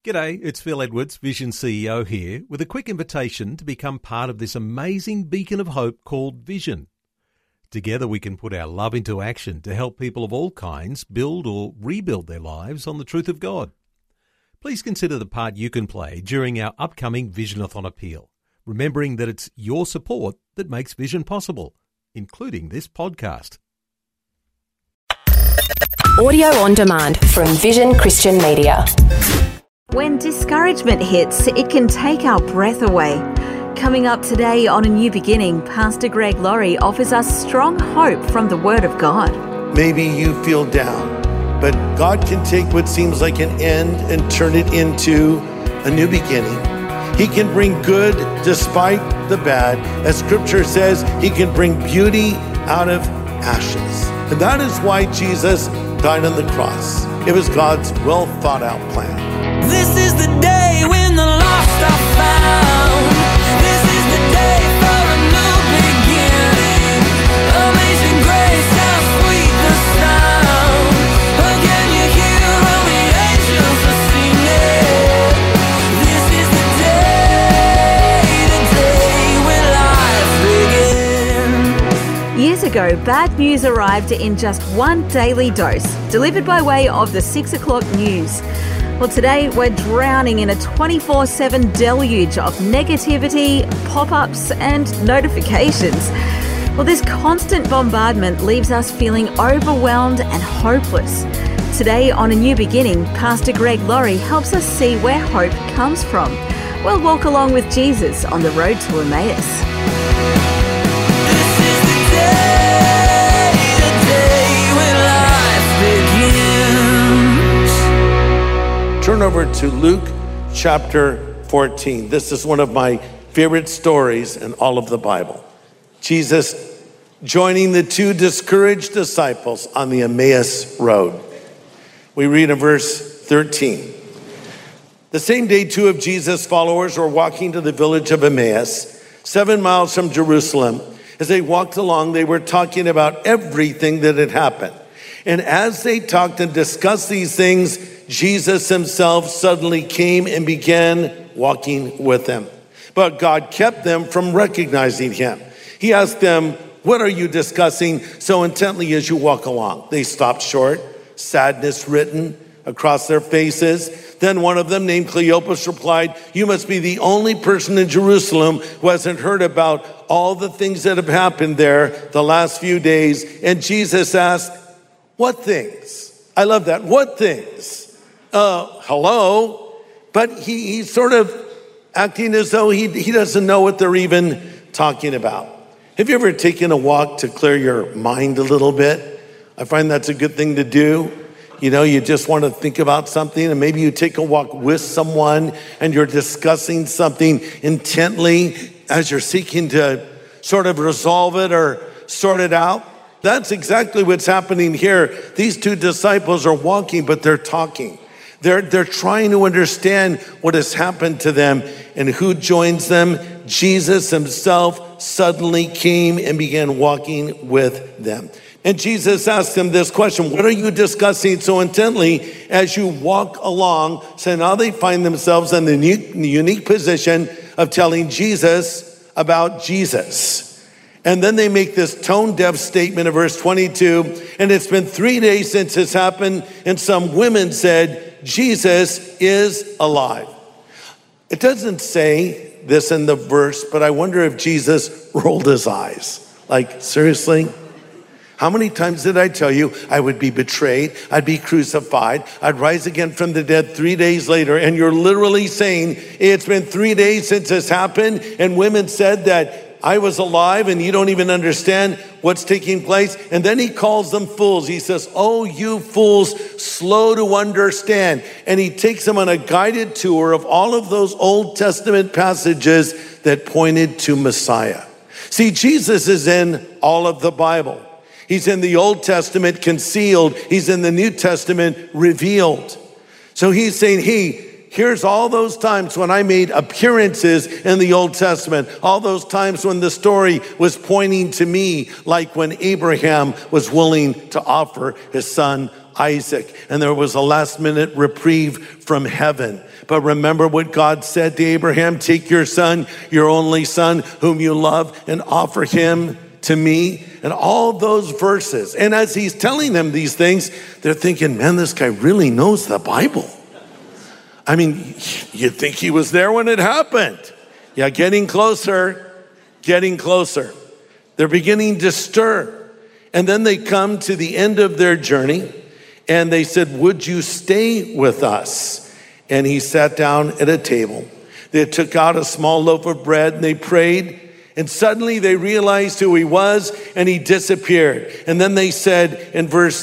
G'day, it's Phil Edwards, Vision CEO here, with a quick invitation to become part of this amazing beacon of hope called Vision. Together we can put our love into action to help people of all kinds build or rebuild their lives on the truth of God. Please consider the part you can play during our upcoming Visionathon appeal, remembering that it's your support that makes Vision possible, including this podcast. Audio on demand from Vision Christian Media. When discouragement hits, it can take our breath away. Coming up today on A New Beginning, Pastor Greg Laurie offers us strong hope from the Word of God. Maybe you feel down, but God can take what seems like an end and turn it into a new beginning. He can bring good despite the bad. As Scripture says, He can bring beauty out of ashes. And that is why Jesus died on the cross. It was God's well thought out plan. This is the day when the lost are found. This is the day for a new beginning. Amazing grace, how sweet the sound. Again you hear all the angels are singing. This is the day when life begins. Years ago, bad news arrived in just one daily dose, delivered by way of the 6 o'clock news. Well, today we're drowning in a 24/7 deluge of negativity, pop-ups and notifications. Well, this constant bombardment leaves us feeling overwhelmed and hopeless. Today on A New Beginning, Pastor Greg Laurie helps us see where hope comes from. We'll walk along with Jesus on the road to Emmaus. This is the day when life begins. Turn over to Luke chapter 14. This is one of my favorite stories in all of the Bible. Jesus joining the two discouraged disciples on the Emmaus road. We read in verse 13. The same day, two of Jesus' followers were walking to the village of Emmaus, 7 miles from Jerusalem. As they walked along, they were talking about everything that had happened. And as they talked and discussed these things, Jesus himself suddenly came and began walking with them. But God kept them from recognizing him. He asked them, "What are you discussing so intently as you walk along?" They stopped short, sadness written across their faces. Then one of them, named Cleopas, replied, "You must be the only person in Jerusalem who hasn't heard about all the things that have happened there the last few days." And Jesus asked, "What things?" I love that. What things? Hello? But he's sort of acting as though he doesn't know what they're even talking about. Have you ever taken a walk to clear your mind a little bit? I find that's a good thing to do. You know, you just want to think about something, and maybe you take a walk with someone and you're discussing something intently as you're seeking to sort of resolve it or sort it out. That's exactly what's happening here. These two disciples are walking, but they're talking. They're trying to understand what has happened to them, and who joins them? Jesus himself suddenly came and began walking with them. And Jesus asked them this question: "What are you discussing so intently as you walk along?" So now they find themselves in the unique position of telling Jesus about Jesus. And then they make this tone-deaf statement in verse 22, "And it's been 3 days since this happened, and some women said, 'Jesus is alive.'" It doesn't say this in the verse, but I wonder if Jesus rolled his eyes. Like, seriously? How many times did I tell you I would be betrayed, I'd be crucified, I'd rise again from the dead 3 days later, and you're literally saying, it's been 3 days since this happened, and women said that I was alive, and you don't even understand what's taking place? And then he calls them fools. He says, "Oh, you fools, slow to understand." And he takes them on a guided tour of all of those Old Testament passages that pointed to Messiah. See, Jesus is in all of the Bible. He's in the Old Testament concealed. He's in the New Testament revealed. So he's saying, hey, here's all those times when I made appearances in the Old Testament, all those times when the story was pointing to me, like when Abraham was willing to offer his son Isaac, and there was a last-minute reprieve from heaven. But remember what God said to Abraham, take your son, your only son, whom you love, and offer him to me. And all those verses. And as he's telling them these things, they're thinking, man, this guy really knows the Bible. I mean, you'd think he was there when it happened. Yeah, getting closer. They're beginning to stir. And then they come to the end of their journey, and they said, would you stay with us? And he sat down at a table. They took out a small loaf of bread, and they prayed. And suddenly they realized who he was, and he disappeared. And then they said in verse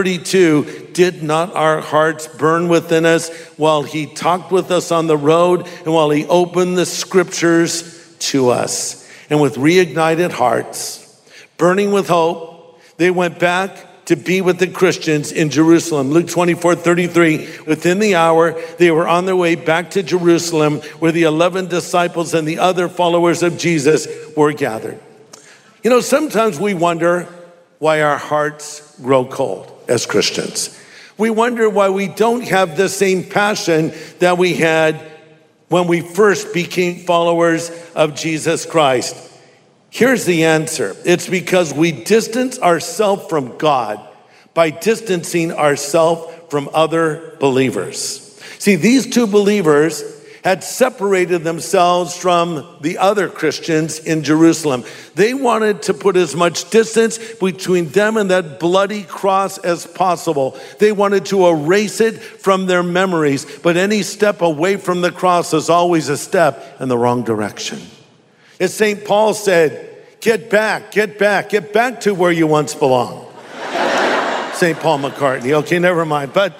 32, did not our hearts burn within us while he talked with us on the road and while he opened the scriptures to us? And with reignited hearts, burning with hope, they went back to be with the Christians in Jerusalem. Luke 24:33, within the hour, they were on their way back to Jerusalem where the 11 disciples and the other followers of Jesus were gathered. You know, sometimes we wonder why our hearts grow cold as Christians. We wonder why we don't have the same passion that we had when we first became followers of Jesus Christ. Here's the answer. It's because we distance ourselves from God by distancing ourselves from other believers. See, these two believers had separated themselves from the other Christians in Jerusalem. They wanted to put as much distance between them and that bloody cross as possible. They wanted to erase it from their memories, but any step away from the cross is always a step in the wrong direction. As St. Paul said, get back to where you once belonged. St. Paul McCartney. Okay, never mind. But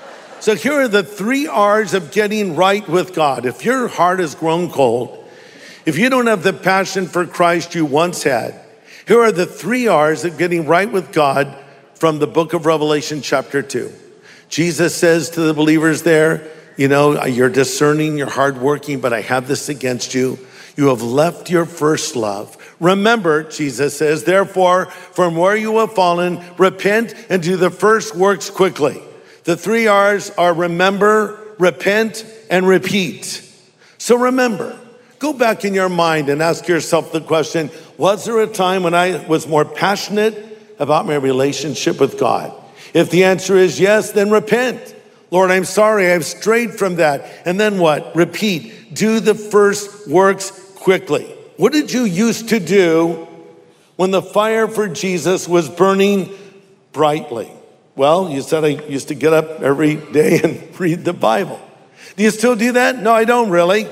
so here are the 3 R's of getting right with God. If your heart has grown cold, if you don't have the passion for Christ you once had, here are the 3 R's of getting right with God from the book of Revelation chapter 2. Jesus says to the believers there, you know, you're discerning, you're hardworking, but I have this against you. You have left your first love. Remember, Jesus says, therefore, from where you have fallen, repent and do the first works quickly. The 3 R's are remember, repent, and repeat. So remember, go back in your mind and ask yourself the question, was there a time when I was more passionate about my relationship with God? If the answer is yes, then repent. Lord, I'm sorry, I've strayed from that. And then what? Repeat. Do the first works quickly. What did you used to do when the fire for Jesus was burning brightly? Well, you said I used to get up every day and read the Bible. Do you still do that? No, I don't really.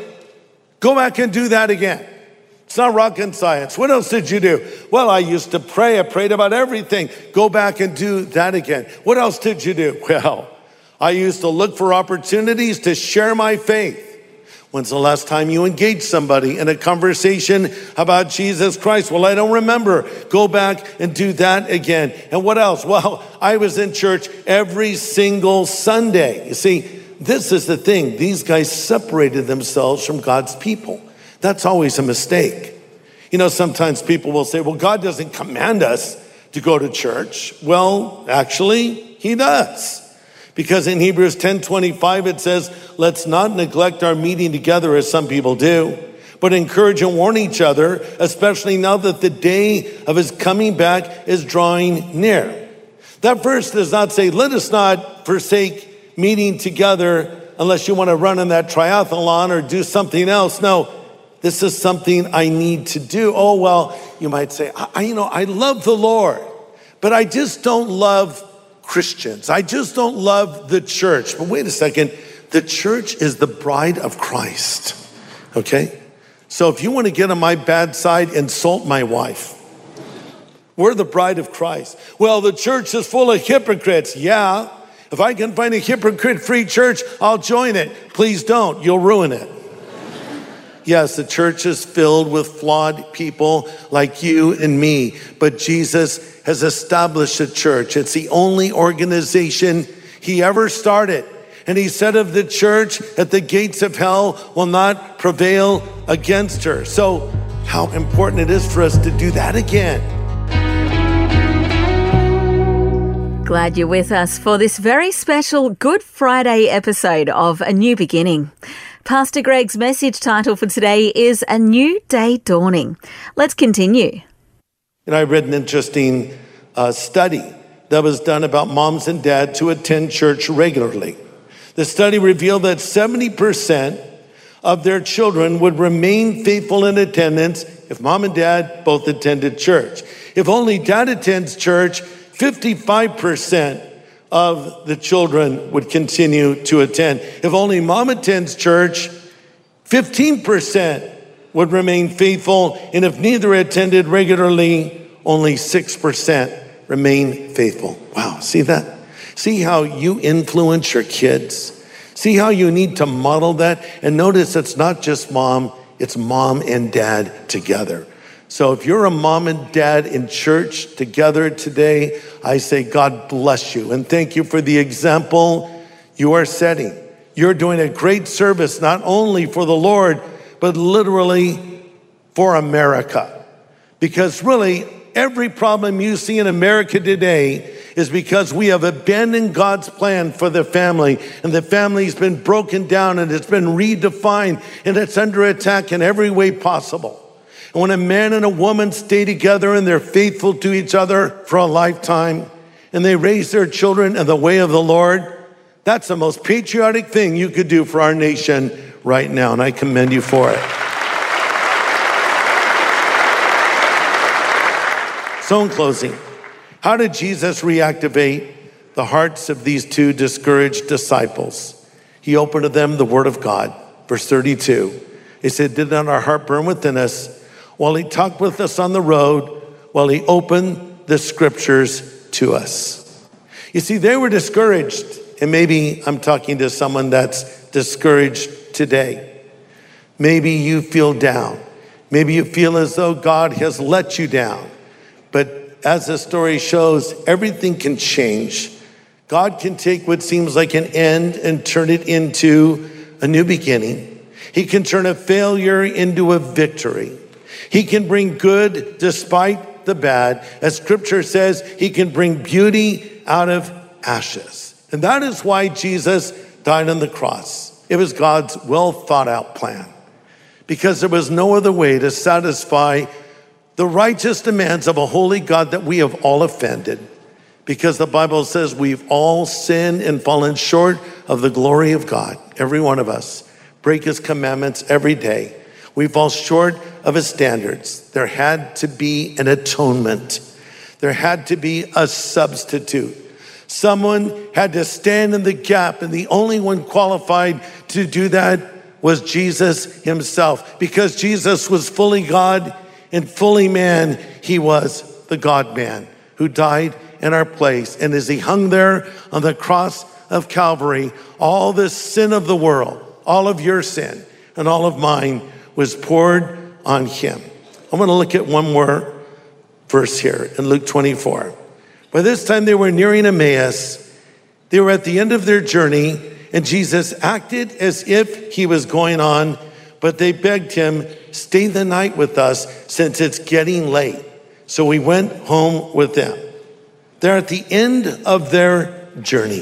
Go back and do that again. It's not rocket science. What else did you do? Well, I used to pray. I prayed about everything. Go back and do that again. What else did you do? Well, I used to look for opportunities to share my faith. When's the last time you engaged somebody in a conversation about Jesus Christ? Well, I don't remember. Go back and do that again. And what else? Well, I was in church every single Sunday. You see, this is the thing. These guys separated themselves from God's people. That's always a mistake. You know, sometimes people will say, well, God doesn't command us to go to church. Well, actually, he does. Because in Hebrews 10:25, it says, let's not neglect our meeting together as some people do, but encourage and warn each other, especially now that the day of his coming back is drawing near. That verse does not say, let us not forsake meeting together unless you want to run in that triathlon or do something else. No, this is something I need to do. Oh, well, you might say, I love the Lord, but I just don't love Christians. I just don't love the church. But wait a second. The church is the bride of Christ. Okay? So if you want to get on my bad side, insult my wife. We're the bride of Christ. Well, the church is full of hypocrites. Yeah. If I can find a hypocrite-free church, I'll join it. Please don't. You'll ruin it. Yes, the church is filled with flawed people like you and me, but Jesus has established a church. It's the only organization he ever started. And he said of the church that the gates of hell will not prevail against her. So how important it is for us to do that again. Glad you're with us for this very special Good Friday episode of A New Beginning. Pastor Greg's message title for today is A New Day Dawning. Let's continue. And I read an interesting study that was done about moms and dads who attend church regularly. The study revealed that 70% of their children would remain faithful in attendance if mom and dad both attended church. If only dad attends church, 55% of the children would continue to attend. If only mom attends church, 15% would remain faithful. And if neither attended regularly, only 6% remain faithful. Wow, see that? See how you influence your kids? See how you need to model that? And notice it's not just mom, it's mom and dad together. So if you're a mom and dad in church together today, I say God bless you and thank you for the example you are setting. You're doing a great service not only for the Lord, but literally for America. Because really, every problem you see in America today is because we have abandoned God's plan for the family, and the family's been broken down and it's been redefined and it's under attack in every way possible. And when a man and a woman stay together and they're faithful to each other for a lifetime and they raise their children in the way of the Lord, that's the most patriotic thing you could do for our nation right now, and I commend you for it. So in closing, how did Jesus reactivate the hearts of these two discouraged disciples? He opened to them the Word of God. Verse 32, he said, did not our heart burn within us while he talked with us on the road, while he opened the scriptures to us? You see, they were discouraged, and maybe I'm talking to someone that's discouraged today. Maybe you feel down. Maybe you feel as though God has let you down. But as the story shows, everything can change. God can take what seems like an end and turn it into a new beginning. He can turn a failure into a victory. He can bring good despite the bad. As scripture says, he can bring beauty out of ashes. And that is why Jesus died on the cross. It was God's well thought out plan, because there was no other way to satisfy the righteous demands of a holy God that we have all offended, because the Bible says we've all sinned and fallen short of the glory of God. Every one of us break his commandments every day. We fall short of his standards. There had to be an atonement. There had to be a substitute. Someone had to stand in the gap, and the only one qualified to do that was Jesus himself. Because Jesus was fully God and fully man, he was the God-man who died in our place. And as he hung there on the cross of Calvary, all the sin of the world, all of your sin and all of mine was poured on him. I want to look at one more verse here in Luke 24. By this time they were nearing Emmaus. They were at the end of their journey, and Jesus acted as if he was going on, but they begged him, stay the night with us since it's getting late. So he went home with them. They're at the end of their journey.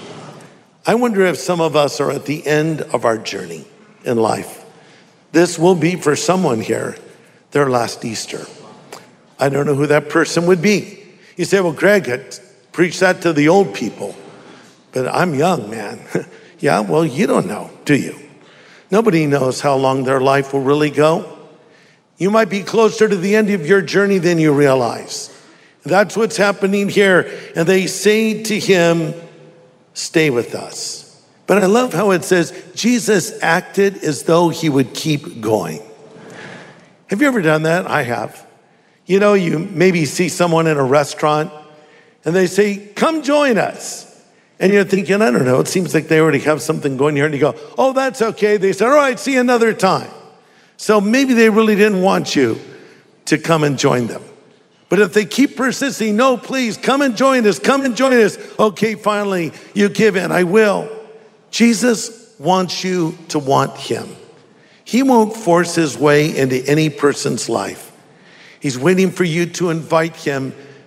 I wonder if some of us are at the end of our journey in life. This will be for someone here their last Easter. I don't know who that person would be. You say, well, Greg, preach that to the old people. But I'm young, man. Yeah, well, you don't know, do you? Nobody knows how long their life will really go. You might be closer to the end of your journey than you realize. That's what's happening here. And they say to him, stay with us. But I love how it says, Jesus acted as though he would keep going. Have you ever done that? I have. You know, you maybe see someone in a restaurant and they say, come join us. And you're thinking, I don't know, it seems like they already have something going here. And you go, oh, that's okay. They said, all right, see you another time. So maybe they really didn't want you to come and join them. But if they keep persisting, no, please, come and join us, come and join us. Okay, finally, you give in, I will. Jesus wants you to want him. He won't force his way into any person's life. He's waiting for you to invite him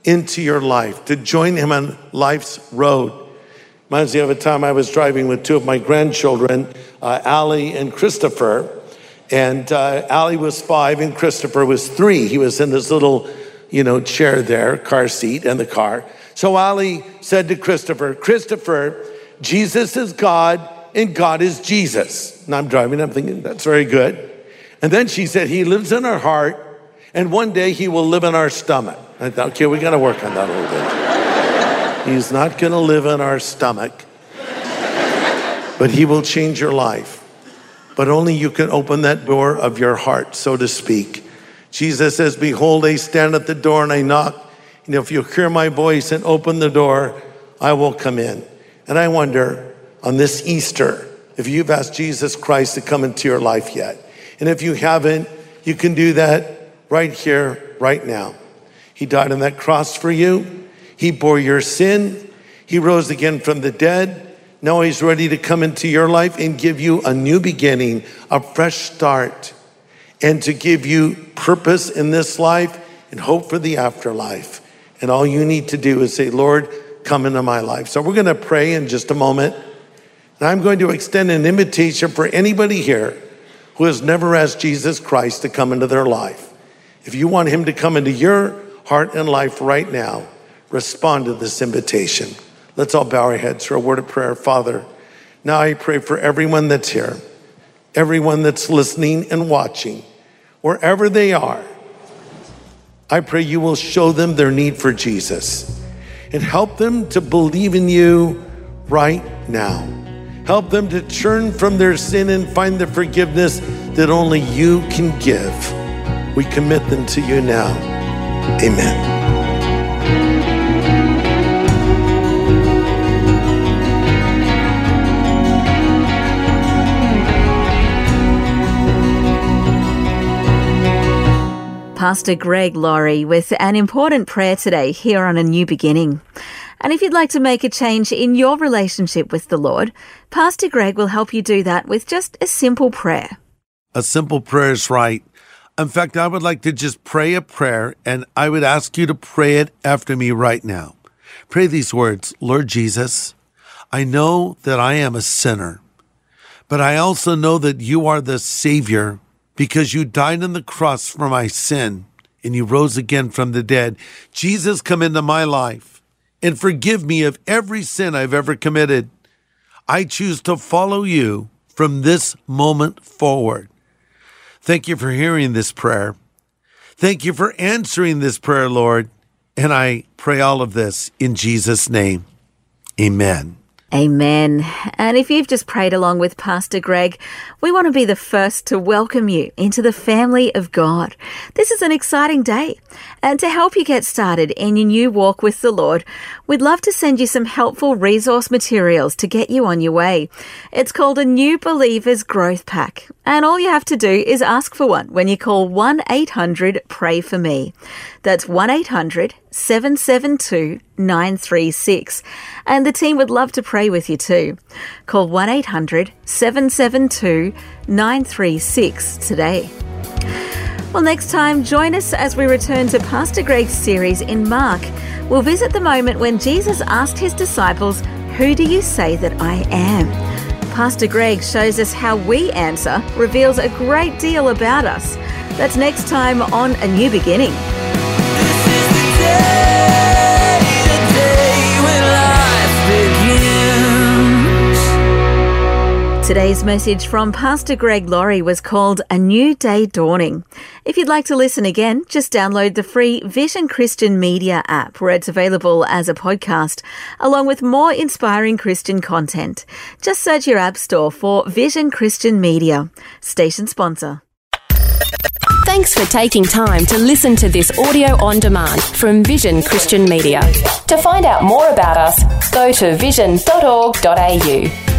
into your life, to join him on life's road. Reminds me of a time I was driving with two of my grandchildren, Allie and Christopher. And Allie was 5 and Christopher was 3. He was in this little, chair there, car seat in the car. So Allie said to Christopher, "Christopher, Jesus is God and God is Jesus." And I'm driving, I'm thinking, that's very good. And then she said, "He lives in our heart and one day he will live in our stomach." I thought, okay, we got to work on that a little bit. He's not going to live in our stomach, but he will change your life. But only you can open that door of your heart, so to speak. Jesus says, "Behold, I stand at the door and I knock. And if you hear my voice and open the door, I will come in." And I wonder, on this Easter, if you've asked Jesus Christ to come into your life yet. And if you haven't, you can do that right here, right now. He died on that cross for you. He bore your sin. He rose again from the dead. Now he's ready to come into your life and give you a new beginning, a fresh start, and to give you purpose in this life and hope for the afterlife. And all you need to do is say, "Lord, come into my life." So we're going to pray in just a moment. And I'm going to extend an invitation for anybody here who has never asked Jesus Christ to come into their life. If you want him to come into your heart and life right now, respond to this invitation. Let's all bow our heads for a word of prayer. Father, now I pray for everyone that's here, everyone that's listening and watching, wherever they are. I pray you will show them their need for Jesus and help them to believe in you right now. Help them to turn from their sin and find the forgiveness that only you can give. We commit them to you now. Amen. Pastor Greg Laurie with an important prayer today here on A New Beginning. And if you'd like to make a change in your relationship with the Lord, Pastor Greg will help you do that with just a simple prayer. A simple prayer is right. In fact, I would like to just pray a prayer, and I would ask you to pray it after me right now. Pray these words: "Lord Jesus, I know that I am a sinner, but I also know that you are the Savior because you died on the cross for my sin and you rose again from the dead. Jesus, come into my life and forgive me of every sin I've ever committed. I choose to follow you from this moment forward." Thank you for hearing this prayer. Thank you for answering this prayer, Lord. And I pray all of this in Jesus' name. Amen. Amen. And if you've just prayed along with Pastor Greg, we want to be the first to welcome you into the family of God. This is an exciting day. And to help you get started in your new walk with the Lord, we'd love to send you some helpful resource materials to get you on your way. It's called a New Believers Growth Pack. And all you have to do is ask for one when you call 1-800-PRAY-FOR-ME. That's 1-800-772-936. And the team would love to pray with you too. Call 1-800-772-936 today. Well, next time, join us as we return to Pastor Greg's series in Mark. We'll visit the moment when Jesus asked his disciples, "Who do you say that I am?" Pastor Greg shows us how we answer reveals a great deal about us. That's next time on A New Beginning. This is the day when life begins. Today's message from Pastor Greg Laurie was called A New Day Dawning. If you'd like to listen again, just download the free Vision Christian Media app where it's available as a podcast, along with more inspiring Christian content. Just search your app store for Vision Christian Media. Station sponsor. Thanks for taking time to listen to this audio on demand from Vision Christian Media. To find out more about us, go to vision.org.au.